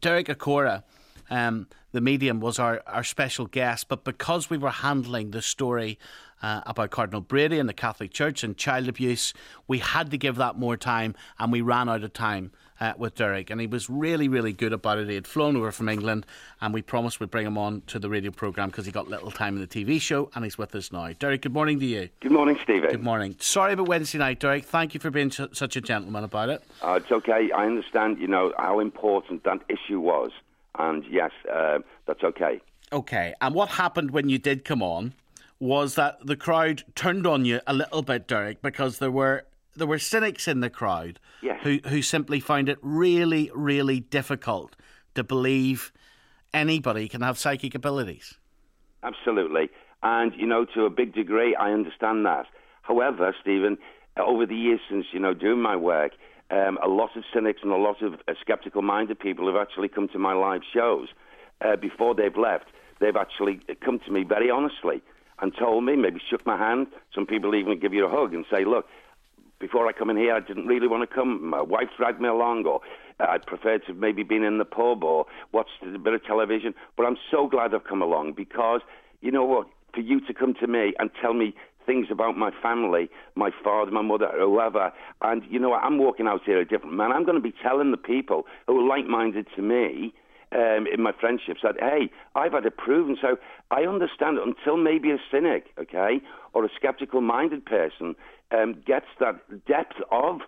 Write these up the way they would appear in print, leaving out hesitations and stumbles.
Derek Acorah, the medium, was our special guest, but because we were handling the story about Cardinal Brady and the Catholic Church and child abuse, we had to give that more time, and we ran out of time with Derek, and he was really, really good about it. He had flown over from England, and we promised we'd bring him on to the radio programme because he got little time in the TV show, and he's with us now. Derek, good morning to you. Good morning, Stephen. Good morning. Sorry about Wednesday night, Derek. Thank you for being such a gentleman about it. It's okay. I understand, how important that issue was, and yes, that's okay. Okay, and what happened when you did come on was that the crowd turned on you a little bit, Derek, because there were cynics in the crowd, yes, who simply found it really, really difficult to believe anybody can have psychic abilities. Absolutely. And, to a big degree, I understand that. However, Stephen, over the years since, doing my work, a lot of cynics and a lot of sceptical-minded people have actually come to my live shows. Before they've left, they've actually come to me very honestly and told me, maybe shook my hand. Some people even give you a hug and say, look, before I come in here, I didn't really want to come. My wife dragged me along, or I'd prefer to maybe been in the pub or watched a bit of television. But I'm so glad I've come along because, you know what, for you to come to me and tell me things about my family, my father, my mother, whoever, and, I'm walking out here a different man. I'm going to be telling the people who are like-minded to me, in my friendships, that, hey, I've had it proven. So I understand it until maybe a cynic, okay, or a skeptical-minded person gets that depth of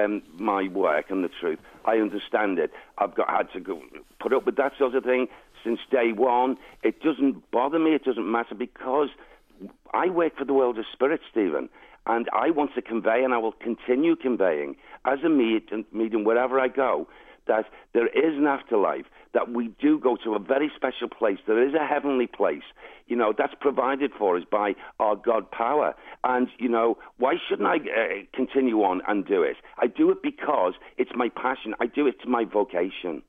my work and the truth. I understand it. Had to go put up with that sort of thing since day one. It doesn't bother me. It doesn't matter because I work for the world of spirit, Stephen, and I want to convey, and I will continue conveying as a medium wherever I go, that there is an afterlife, that we do go to a very special place. There is a heavenly place, that's provided for us by our God power. And, why shouldn't I continue on and do it? I do it because it's my passion. I do it to my vocation.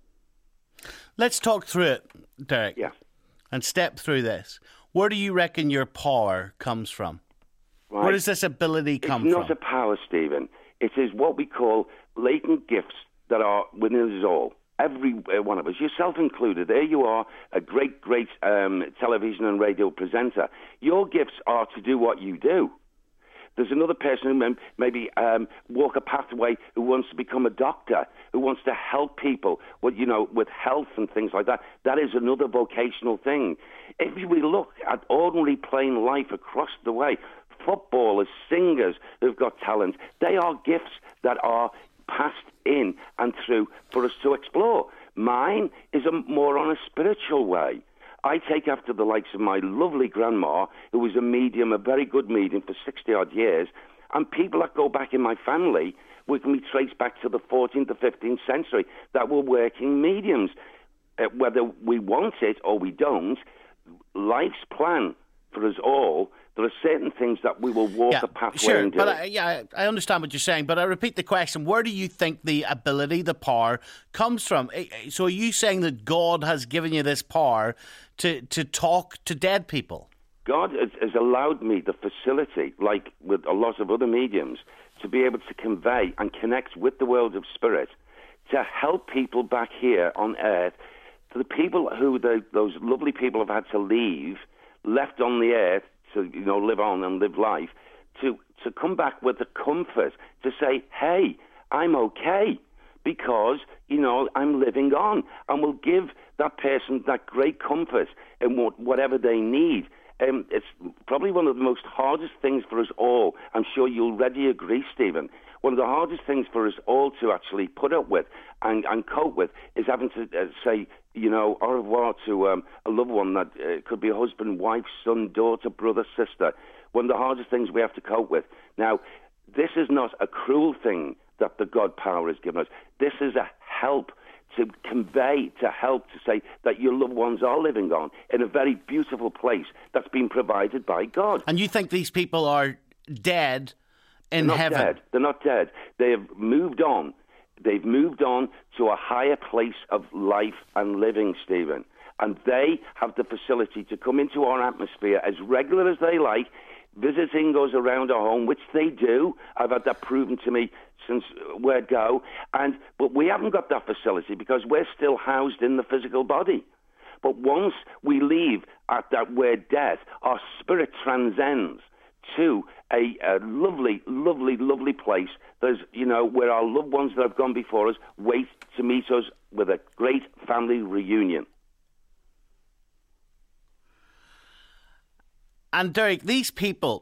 Let's talk through it, Derek. Yeah. And step through this. Where do you reckon your power comes from? Right. Where does this ability come from? It's not a power, Stephen. It is what we call latent gifts that are within us all. Every one of us, yourself included. There you are, a great television and radio presenter. Your gifts are to do what you do. There's another person who maybe walk a pathway who wants to become a doctor, who wants to help people with health and things like that. That is another vocational thing. If we look at ordinary plain life across the way, footballers, singers who've got talent, they are gifts that are passed in and through for us to explore. Mine is more on a spiritual way. I take after the likes of my lovely grandma, who was a medium, a very good medium for 60-odd years, and people that go back in my family, we can be traced back to the 14th to 15th century, that were working mediums. Whether we want it or we don't, life's plan for us all, there are certain things that we will walk a pathway and do. But I understand what you're saying, but I repeat the question. Where do you think the ability, the power, comes from? So are you saying that God has given you this power to talk to dead people? God has allowed me the facility, like with a lot of other mediums, to be able to convey and connect with the world of spirit, to help people back here on earth, to the people who those lovely people have had to leave, left on the earth, to live on and live life, to come back with the comfort to say, hey, I'm okay because, I'm living on, and will give that person that great comfort in whatever they need. It's probably one of the most hardest things for us all. I'm sure you'll already agree, Stephen. One of the hardest things for us all to actually put up with and cope with is having to say, au revoir to a loved one that could be a husband, wife, son, daughter, brother, sister. One of the hardest things we have to cope with. Now, this is not a cruel thing that the God power has given us. This is a help to convey, to help to say that your loved ones are living on in a very beautiful place that's been provided by God. And you think these people are dead in heaven? They're not dead. They have moved on. They've moved on to a higher place of life and living, Stephen. And they have the facility to come into our atmosphere as regular as they like, visiting us around our home, which they do. I've had that proven to me since word go. But we haven't got that facility because we're still housed in the physical body. But once we leave at that word death, our spirit transcends to a lovely, lovely, lovely place. There's, where our loved ones that have gone before us wait to meet us with a great family reunion. And Derek, these people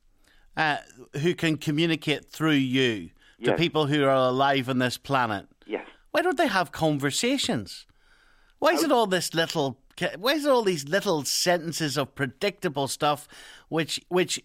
who can communicate through you to people who are alive on this planet, why don't they have conversations? Why is it all these little sentences of predictable stuff, which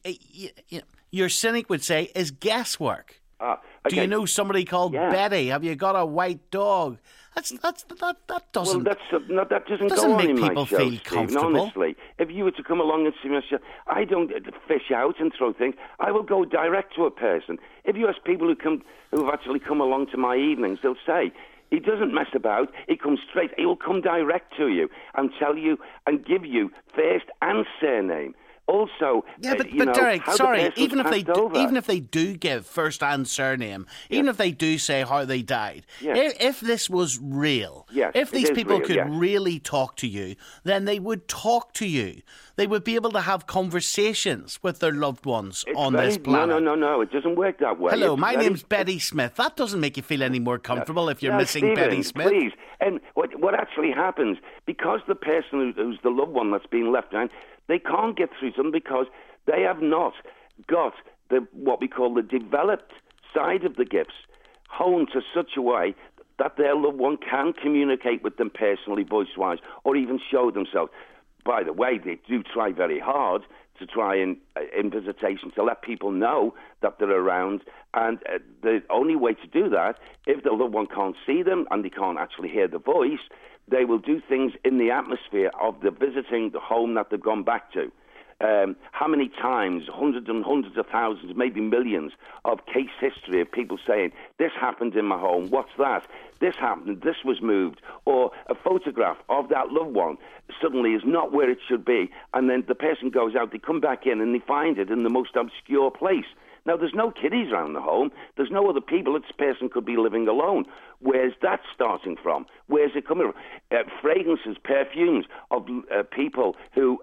your cynic would say is guesswork? Okay. Do you know somebody called Betty? Have you got a white dog? That doesn't. Well, that doesn't go on make in people my show, feel comfortable. Honestly, if you were to come along and see my show, I don't fish out and throw things. I will go direct to a person. If you ask people who have actually come along to my evenings, they'll say, he doesn't mess about. He comes straight. He will come direct to you and tell you and give you first and surname. Also, but Derek, sorry, even if they do give first and surname, even if they do say how they died, if this was real, if these people could really talk to you, then they would talk to you. They would be able to have conversations with their loved ones on this planet. No, it doesn't work that way. Hello, my name's Betty Smith. That doesn't make you feel any more comfortable if you're missing Stephen, Betty Smith. Please. And what actually happens, because the person who's the loved one that's being left behind, they can't get through to them because they have not got what we call the developed side of the gifts honed to such a way that their loved one can communicate with them personally, voice-wise, or even show themselves. By the way, they do try very hard to try in visitation to let people know that they're around. And the only way to do that, if the loved one can't see them and they can't actually hear the voice, they will do things in the atmosphere of the visiting the home that they've gone back to. How many times, hundreds and hundreds of thousands, maybe millions of case history of people saying, this happened in my home, what's that? This happened, this was moved. Or a photograph of that loved one suddenly is not where it should be. And then the person goes out, they come back in and they find it in the most obscure place. Now, there's no kiddies around the home. There's no other people. This person could be living alone. Where's that starting from? Where's it coming from? Fragrances, perfumes of people who...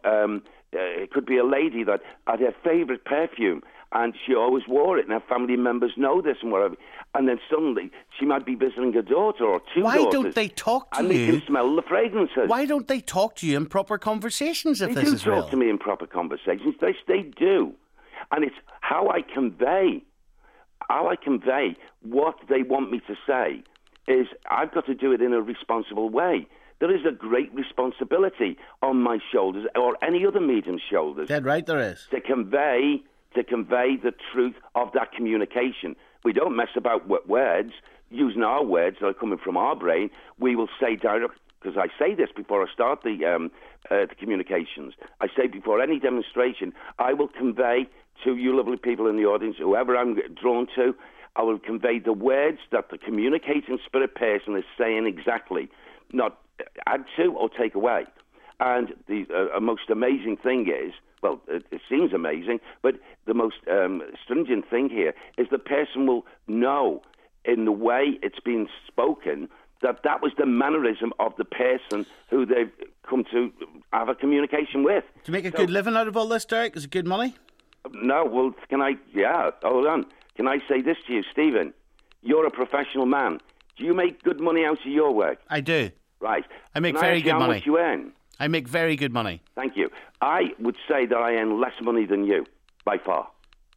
it could be a lady that had her favourite perfume and she always wore it and her family members know this and whatever. And then suddenly she might be visiting a daughter or two daughters. Why don't they talk to you? And they can smell the fragrances. Why don't they talk to you in proper conversations if this is real? They do talk to me in proper conversations. They do. And it's how I convey what they want me to say is I've got to do it in a responsible way. There is a great responsibility on my shoulders or any other medium's shoulders. Dead right there is. To convey the truth of that communication. We don't mess about with words, using our words that are coming from our brain. We will say direct, because I say this before I start the communications. I say before any demonstration, I will convey to you lovely people in the audience, whoever I'm drawn to, I will convey the words that the communicating spirit person is saying exactly, not add to or take away. And the most amazing thing is, well, it seems amazing, but the most stringent thing here is the person will know in the way it's been spoken that was the mannerism of the person who they've come to have a communication with. To make a good living out of all this, Derek? Is it good money? No, well, hold on. Can I say this to you, Stephen? You're a professional man. Do you make good money out of your work? I do. Right. I make very good money. How much you earn? I make very good money. Thank you. I would say that I earn less money than you, by far.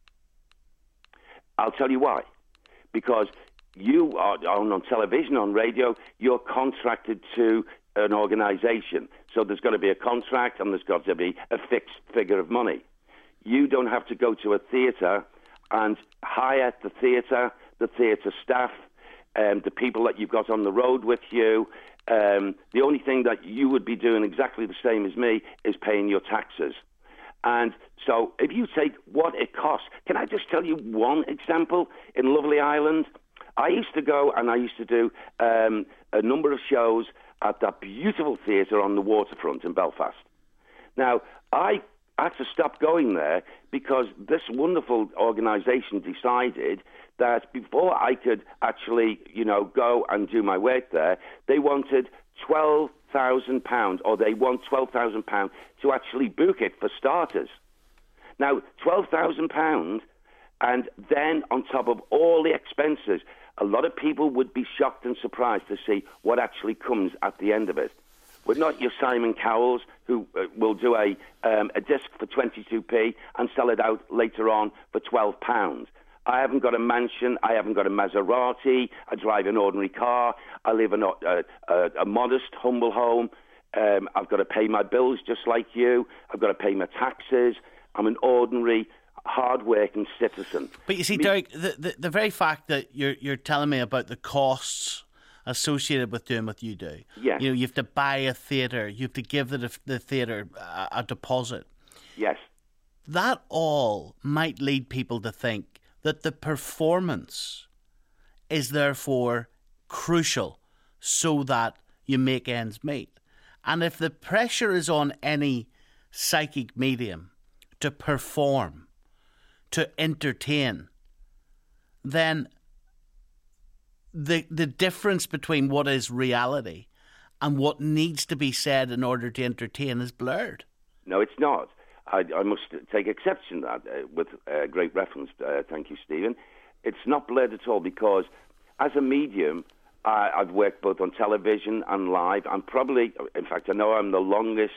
I'll tell you why. Because you are on television, on radio, you're contracted to an organisation. So there's got to be a contract and there's got to be a fixed figure of money. You don't have to go to a theatre and hire the theatre staff, the people that you've got on the road with you. The only thing that you would be doing exactly the same as me is paying your taxes. And so if you take what it costs, can I just tell you one example? In lovely Ireland, I used to go and I used to do a number of shows at that beautiful theatre on the waterfront in Belfast. Now, I I had to stop going there because this wonderful organisation decided that before I could actually, go and do my work there, they wanted £12,000, or they want £12,000 to actually book it for starters. Now, £12,000, and then on top of all the expenses, a lot of people would be shocked and surprised to see what actually comes at the end of it. We're not your Simon Cowells who will do a disc for 22p and sell it out later on for £12. I haven't got a mansion. I haven't got a Maserati. I drive an ordinary car. I live in a modest, humble home. I've got to pay my bills just like you. I've got to pay my taxes. I'm an ordinary, hard-working citizen. But you see, Derek, the very fact that you're telling me about the costs associated with doing what you do. Yes. You have to buy a theatre. You have to give the theatre a deposit. Yes. That all might lead people to think that the performance is therefore crucial so that you make ends meet. And if the pressure is on any psychic medium to perform, to entertain, then the difference between what is reality and what needs to be said in order to entertain is blurred. No, it's not. I must take exception to that with great reference. Thank you, Stephen. It's not blurred at all because as a medium, I've worked both on television and live. I'm probably, in fact, I know I'm the longest,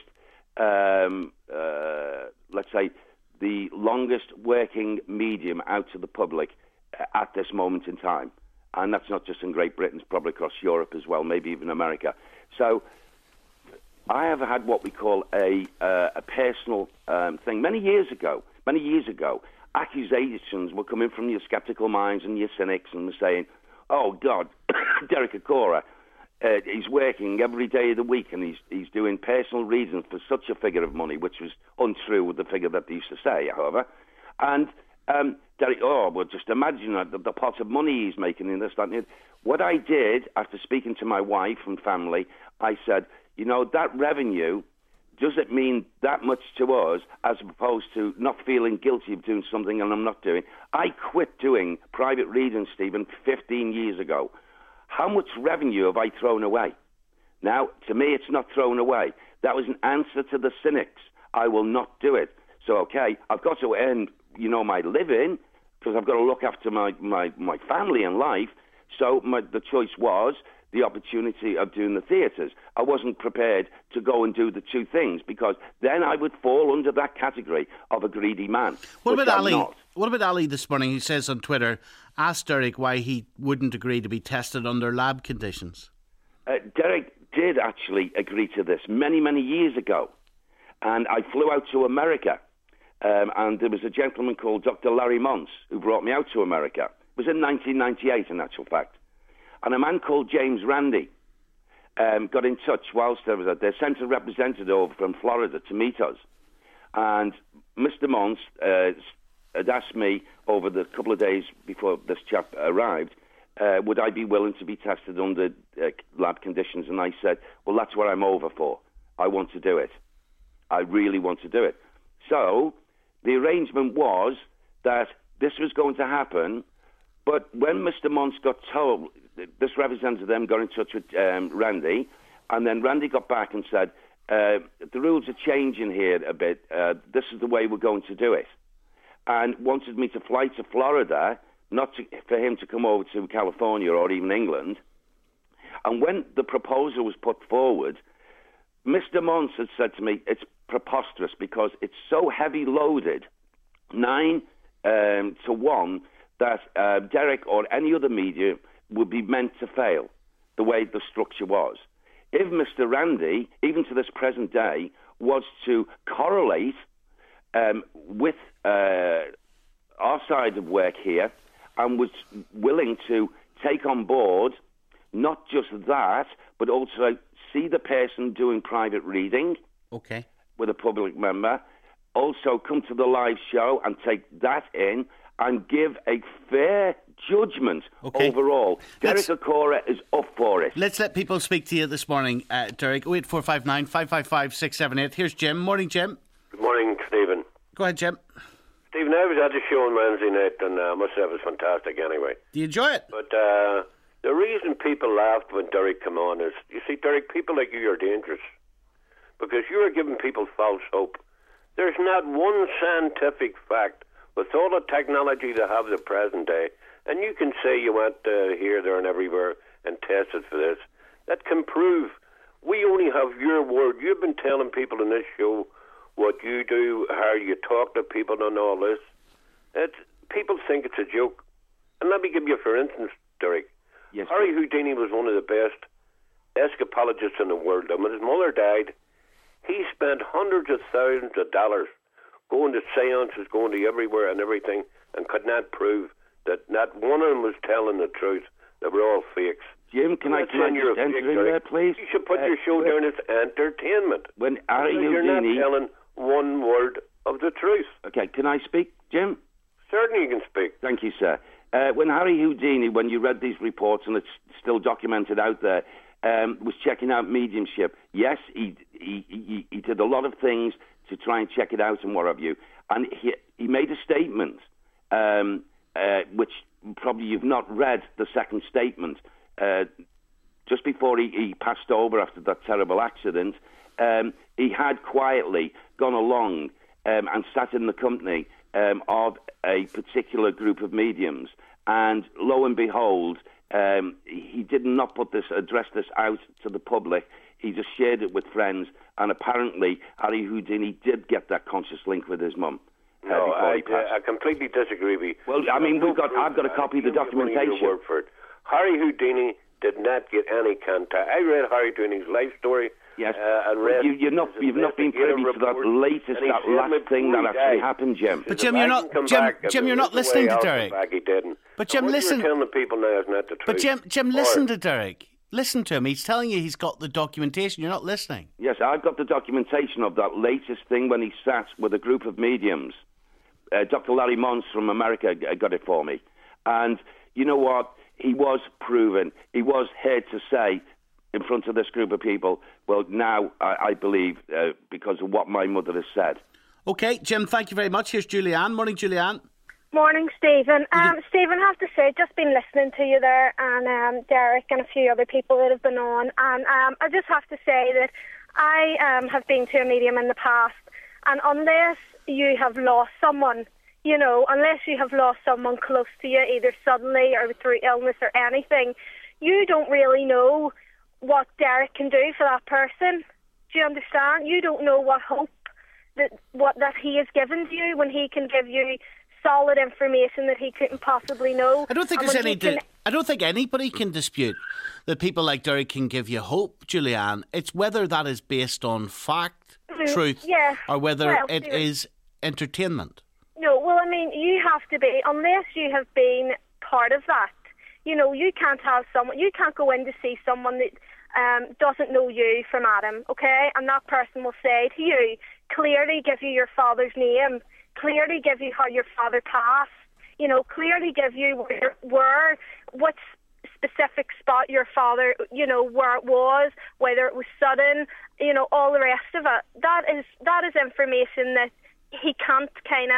let's say, the longest working medium out to the public at this moment in time. And that's not just in Great Britain, it's probably across Europe as well, maybe even America. So I have had what we call a personal thing. Many years ago, accusations were coming from your skeptical minds and your cynics and were saying, oh, God, Derek Acorah, he's working every day of the week and he's doing personal reasons for such a figure of money, which was untrue with the figure that they used to say, however. And Derek, well, just imagine the pot of money he's making in this, that, and the other. What I did, after speaking to my wife and family, I said, that revenue, does it mean that much to us as opposed to not feeling guilty of doing something and I'm not doing? I quit doing private readings, Stephen, 15 years ago. How much revenue have I thrown away? Now, to me, it's not thrown away. That was an answer to the cynics. I will not do it. So, okay, I've got to earn, my living because I've got to look after my family and life. So the choice was the opportunity of doing the theatres. I wasn't prepared to go and do the two things because then I would fall under that category of a greedy man. What about Ali? What about Ali this morning? He says on Twitter, asked Derek why he wouldn't agree to be tested under lab conditions. Derek did actually agree to this many, many years ago. And I flew out to America. And there was a gentleman called Dr. Larry Mons who brought me out to America. It was in 1998, in actual fact. And a man called James Randi got in touch whilst there was their centre representative over from Florida to meet us. And Mr. Mons had asked me over the couple of days before this chap arrived, would I be willing to be tested under lab conditions? And I said, well, that's what I'm over for. I want to do it. I really want to do it. So the arrangement was that this was going to happen, but when Mr. Mons got told, this representative then got in touch with Randy, and then Randy got back and said, the rules are changing here a bit. This is the way we're going to do it. And wanted me to fly to Florida, for him to come over to California or even England. And when the proposal was put forward, Mr. Mons had said to me, it's preposterous because it's so heavy loaded, 9 to 1, that Derek or any other media would be meant to fail the way the structure was. If Mr. Randy, even to this present day, was to correlate with our side of work here and was willing to take on board not just that, but also see the person doing private reading with a public member, also come to the live show and take that in and give a fair judgment overall. Derek Acorah is up for it. Let's let people speak to you this morning, Derek. 08459 555 678. Here's Jim. Morning, Jim. Good morning, Stephen. Go ahead, Jim. Stephen, I was at the show on Wednesday night, and I must say it was fantastic anyway. Do you enjoy it? But the reason people laughed when Derek came on is, you see, Derek, people like you are dangerous because you are giving people false hope. There's not one scientific fact with all the technology they have the present day, and you can say you went here, there, and everywhere and tested for this, that can prove. We only have your word. You've been telling people in this show what you do, how you talk to people and all this. People think it's a joke. And let me give you, for instance, Derek. Yes, Harry Houdini was one of the best escapologists in the world. And when his mother died, he spent hundreds of thousands of dollars going to seances, going to everywhere and everything, and could not prove that not one of them was telling the truth. They were all fakes. Jim, can I just enter in there, please? You should put your show down as entertainment. When Harry Houdini... You're not telling one word of the truth. Okay, can I speak, Jim? Certainly you can speak. Thank you, sir. When Harry Houdini, when you read these reports, and it's still documented out there, was checking out mediumship, yes, he did a lot of things to try and check it out and what have you. And he made a statement, which probably you've not read the second statement, just before he passed over after that terrible accident. He had quietly gone along and sat in the company of a particular group of mediums, and lo and behold, he did not address this out to the public. He just shared it with friends, and apparently Harry Houdini did get that conscious link with his mum. No, I completely disagree with you. Well, I mean, I've got a copy of the documentation. Word for it. Harry Houdini did not get any contact. I read Harry Houdini's life story. Yes, and read you've not been privy to that last thing that actually happened, Jim. But Jim, you're not listening to Derek. He didn't. But Jim, listen. What you're telling the people now is not the truth. But Jim, listen to Derek. Listen to him. He's telling you he's got the documentation. You're not listening. Yes, I've got the documentation of that latest thing when he sat with a group of mediums. Dr. Larry Mons from America got it for me. And you know what? He was proven. He was heard to say in front of this group of people, well, now I believe because of what my mother has said. OK, Jim, thank you very much. Here's Julianne. Morning, Julianne. Morning, Stephen. Stephen, I have to say, just been listening to you there, and Derek and a few other people that have been on, and I just have to say that I have been to a medium in the past, and unless you have lost someone, unless you have lost someone close to you, either suddenly or through illness or anything, you don't really know what Derek can do for that person. Do you understand? You don't know what hope that he has given to you when he can give you solid information that he couldn't possibly know. I don't think I don't think anybody can dispute that people like Derek can give you hope, Julianne. It's whether that is based on fact, truth, or whether it is entertainment. No, well, I mean, you have to be, unless you have been part of that. You can't have someone, you can't go in to see someone that doesn't know you from Adam, okay? And that person will say to you, clearly give you your father's name, clearly give you how your father passed, clearly give you what specific spot your father, where it was, whether it was sudden, all the rest of it. That is information that he can't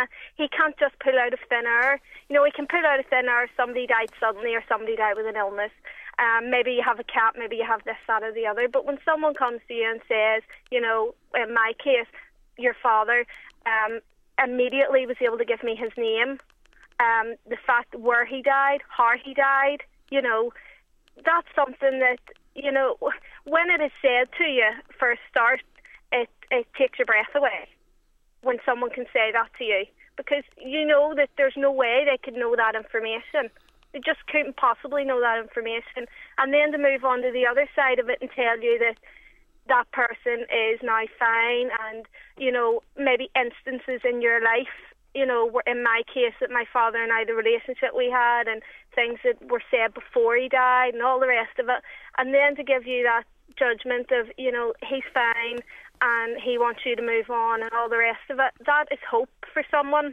just pull out of thin air. He can pull out of thin air if somebody died suddenly or somebody died with an illness. Maybe you have a cat, maybe you have this, that or the other. But when someone comes to you and says, in my case, your father immediately was able to give me his name, the fact where he died, how he died, that's something that, when it is said to you for a start, it takes your breath away when someone can say that to you, because you know that there's no way they could know that information. They just couldn't possibly know that information. And then to move on to the other side of it and tell you that that person is now fine, and maybe instances in your life, in my case, that my father and I, the relationship we had, and things that were said before he died and all the rest of it, and then to give you that judgment of, he's fine and he wants you to move on and all the rest of it, that is hope for someone.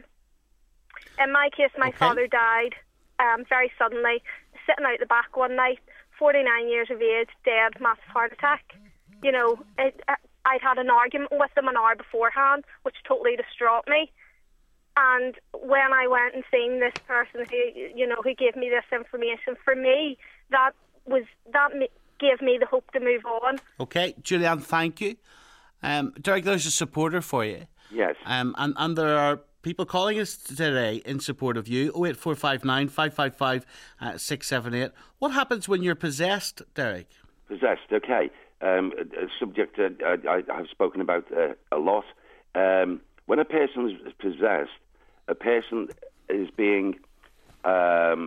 In my case, my father died very suddenly, sitting out the back one night, 49 years of age, dead, massive heart attack. I'd had an argument with them an hour beforehand, which totally distraught me. And when I went and seen this person who gave me this information, for me, that gave me the hope to move on. Okay, Julianne, thank you. Derek, there's a supporter for you. Yes. And there are people calling us today in support of you. 08459 555 678. What happens when you're possessed, Derek? Possessed, okay. A subject I've spoken about a lot. When a person is possessed, a person is being... a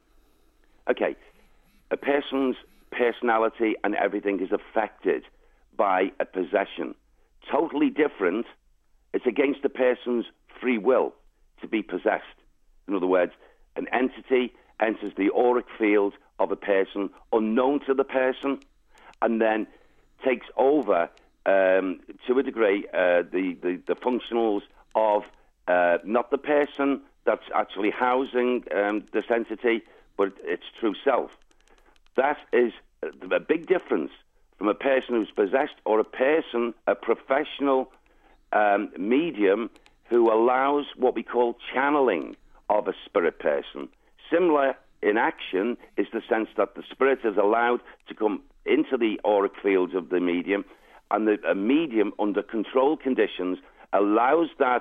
person's personality and everything is affected by a possession. Totally different. It's against the person's free will to be possessed. In other words, an entity enters the auric field of a person unknown to the person and then takes over, to a degree, the functionals of not the person that's actually housing this entity, but its true self. That is a big difference from a person who's possessed or a professional medium who allows what we call channeling of a spirit person. Similar in action is the sense that the spirit is allowed to come into the auric fields of the medium, and a medium under controlled conditions allows that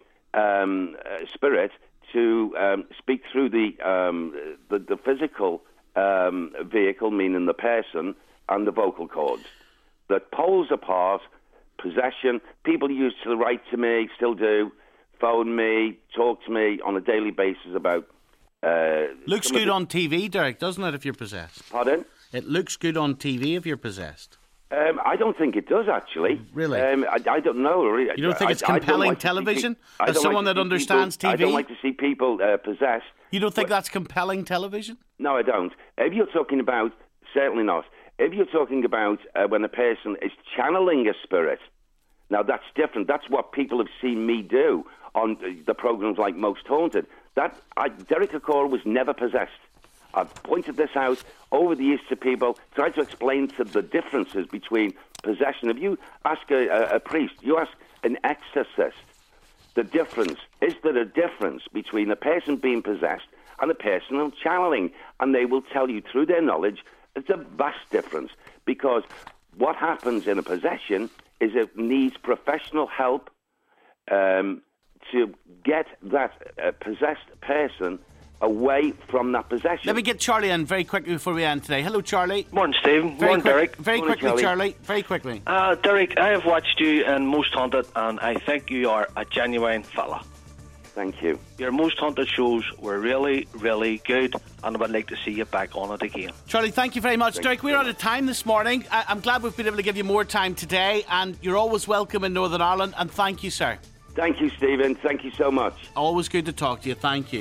spirit to speak through the physical vehicle, meaning the person, and the vocal cords. The poles apart, possession. People used to write to me, still do, phone me, talk to me on a daily basis about... looks good on TV, Derek, doesn't it, if you're possessed? Pardon? It looks good on TV if you're possessed. I don't think it does, actually. Really? I don't know. You don't think it's compelling television? As someone that understands TV? I don't like to see people possessed. You don't think that's compelling television? No, I don't. If you're talking about... Certainly not. If you're talking about when a person is channeling a spirit, now that's different. That's what people have seen me do on the programs like Most Haunted. Derek Acorah was never possessed. I've pointed this out over the years to people, tried to explain to the differences between possession. If you ask a priest, you ask an exorcist, the difference, is there a difference between a person being possessed and a person channeling? And they will tell you through their knowledge it's a vast difference, because what happens in a possession is it needs professional help to get that possessed person away from that possession. Let me get Charlie in very quickly before we end today. Hello, Charlie. Morning, Steve. Morning, Derek. Very quickly, Charlie. Very quickly. Derek, I have watched you in Most Haunted, and I think you are a genuine fella. Thank you. Your Most Haunted shows were really, really good, and I would like to see you back on it again. Charlie, thank you very much. Derek, we're out of time this morning. I'm glad we've been able to give you more time today, and you're always welcome in Northern Ireland, and thank you, sir. Thank you, Stephen. Thank you so much. Always good to talk to you. Thank you.